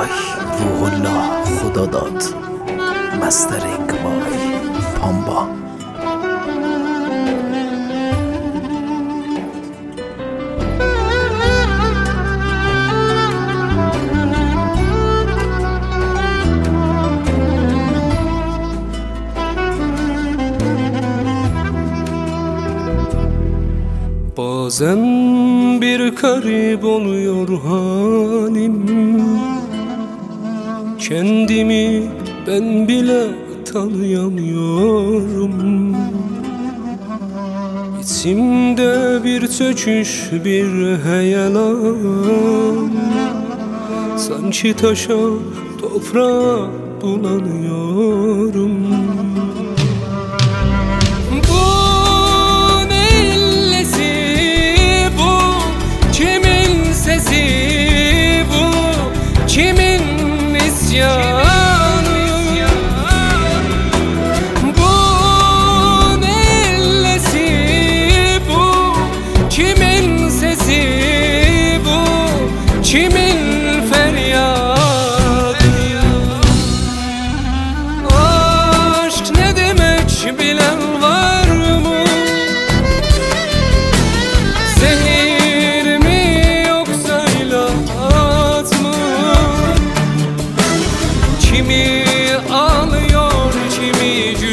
وای روح الله خدا داد مسترینگ وای پامبا. Bazen bir garip oluyor halim, kendimi ben bile tanıyamıyorum. İçimde bir çöküş, bir heyelan, sanki taşa toprağa bulanıyorum. Kimin isyanı? Bu nellesi bu? Kimin sesi bu? Kimin feryadı? Aşk ne demek bilen var mı? Zehir mi yoksa ilaç mı? Kimi ağlıyor, kimi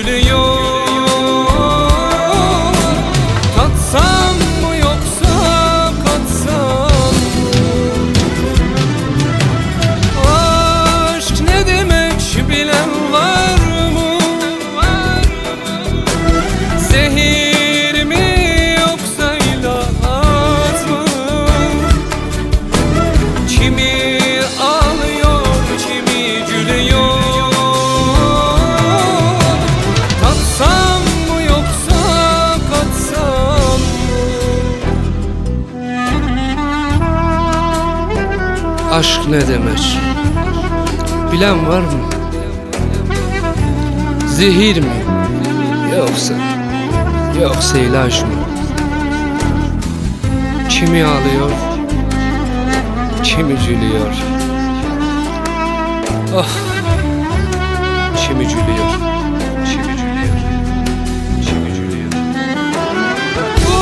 gülüyor. Tatsam mı yoksa katsam mı? Aşk ne demek bilen var mı? Zehir mi yoksa ilaç mı? Kimi ağlıyor, kimi gülüyor. Tatsam mı yoksa katsam mı? Aşk ne demek bilen var mı? Zehir mi yoksa ilaç mı? Kimi ağlıyor, kimi gülüyor. Ah, kimi gülüyor, kimi gülüyor, kimi gülüyor. Bu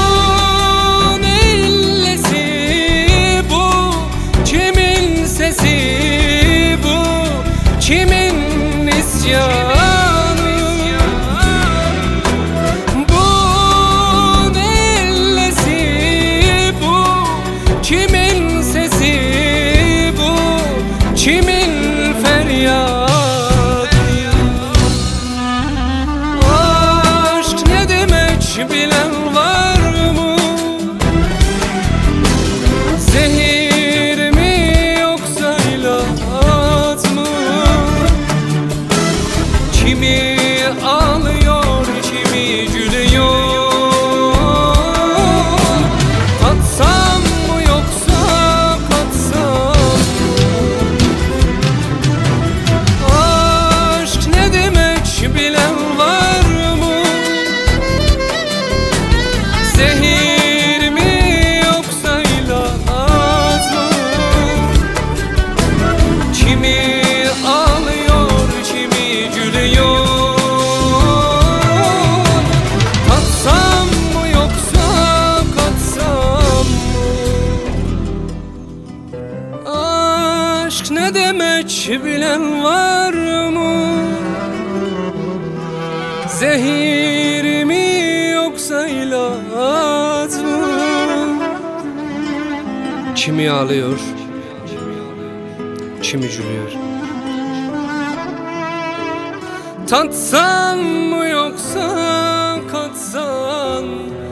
nellesi bu? Kimin sesi bu? Kimin isyanı? Bu nellesi bu? Kimin sesi bu? Kimin feryadı? Aşk ne demek bilen var mı? Zehir mi yoksa ilaç mı? Kimi ağlıyor, kimi gülüyor. Tatsam mı yoksa katsam mı? Aşk ne demek bilen var mı? Zehir mi yoksa ilaç mı? Kimi ağlıyor, kimi gülüyor. Tatsam mı yoksa katsam mı? Aşk ne demek bilen var mı? Zehir mi yoksa ilaç mı? Kimi ağlıyor, kimi gülüyor. Tatsam mı yoksa katsam mı?